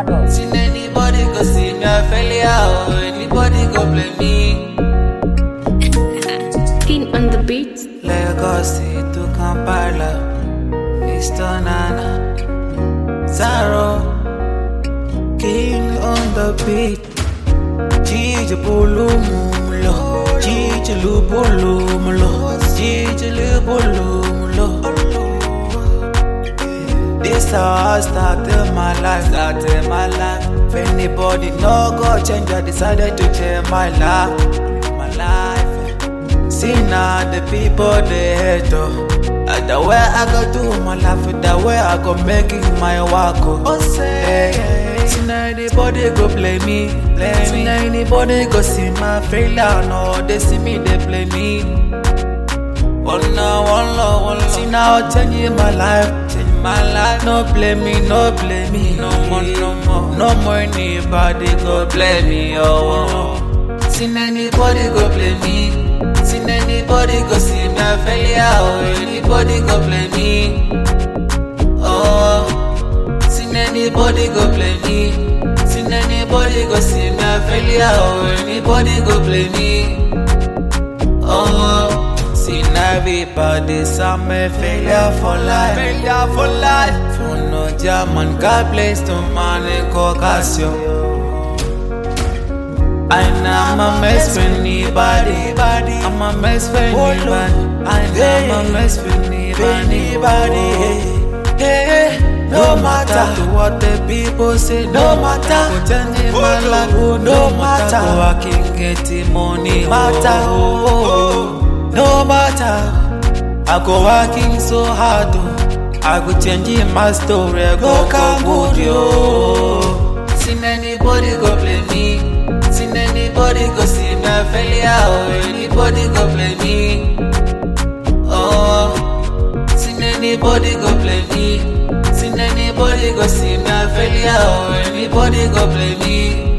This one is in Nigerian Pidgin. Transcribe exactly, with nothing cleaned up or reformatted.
channel. Seen anybody go see me a failure or anybody go blame me. King on the beat. Lagos to Kampala, Mister Nana, Zaro, King on the beat. Gigi Bulumulo, Gigi Lubulumulo, Gigi Lubulumulo. This how I started my life, started my life. If anybody no go change, I decided to change my life, my life. See now the people they hate oh. And the way I go do my life, the way I go making my work oh. Say, hey, see now anybody go blame me, blame see now anybody go see my failure, no they see me they blame me. One love, one love, one love. See now changing my life, change my life. No blame me, no blame me, no more, no more, no more anybody go blame me oh. oh. See now anybody go blame me. Seen anybody go see me a failure or anybody go blame me. Oh, seen anybody go blame me. Seen anybody go see me a failure or anybody go blame me. Oh, seen everybody some a failure for life, failure for life. For no German God bless to man in Caucasian. And I'm a mess for anybody, I'm a mess for anybody, and I'm a mess for anybody. Hey, no matter what the people say, no matter what changing my life, no matter I can get the money, matter oh, no matter I go working so hard, I go changing my story, I go go good yo. Seen anybody go blame me. Seen anybody go see me a failure or anybody go blame me. Oh, seen anybody go blame me. Seen anybody go see me a failure or anybody go blame me.